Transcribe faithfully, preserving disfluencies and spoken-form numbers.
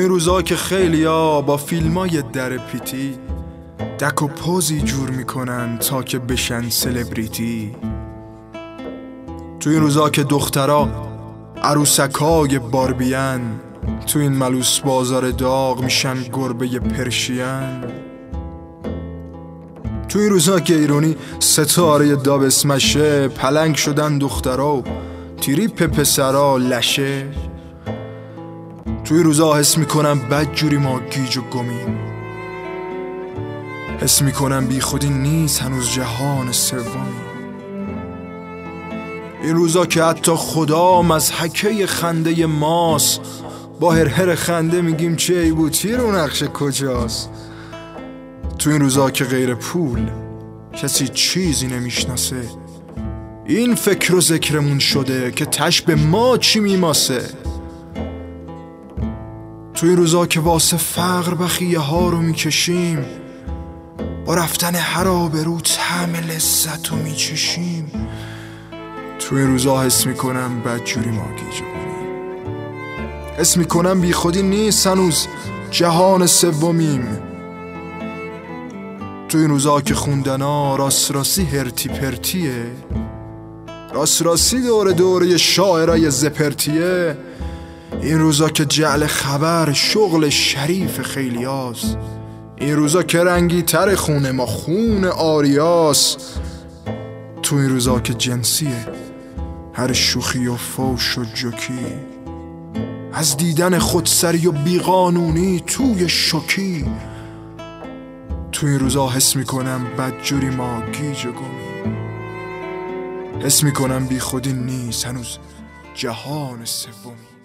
این روزا که خیلیا با فیلمای در پیتی دک و پوزی جور میکنن تا که بشن سلبریتی. تو این روزا که دخترا عروسکای باربیان، تو این ملوس بازار داغ میشن گربه پرشین. تو این روزا که ایرانی ستاره داب اسمشه، پلنگ شدن دخترا و تریپ پسرا لشه. تو این روزا حس میکنم بد جوری ما گیج و گمیم، حس میکنم بی خودی نیست هنوز جهان سومی. این روزا که حتی خدا مضحکه خنده ماست، با هر هر خنده میگیم چه ای بود تیر و نقشه کجاست. تو این روزا که غیر پول کسی چیزی نمیشناسه، این فکر و ذکرمون شده که تش به ما چی میماسه. تو این روزا که واسه فقر بخیه ها رو میکشیم، با رفتن هر آبرو طعم لذت رو میچشیم. تو این روزا حس میکنم بدجوری ما گیج کنیم، حس میکنم بی خودی نیست هنوز جهان سومیم. تو این روزا که خوندنا راست راستی هرتی پرتیه، راست راستی دور دوره شاعرای زپرتیه. این روزا که جعل خبر شغل شریف خیلیاست، این روزا که رنگی تر خونه ما خون آریاس. تو این روزا که جنسیه هر شوخی و فوش و جوکی، از دیدن خودسری و بیقانونی توی شوکی. تو این روزا حس میکنم بدجوری ما گیج و گمی، حس میکنم بی خودی نیست هنوز جهان سومی.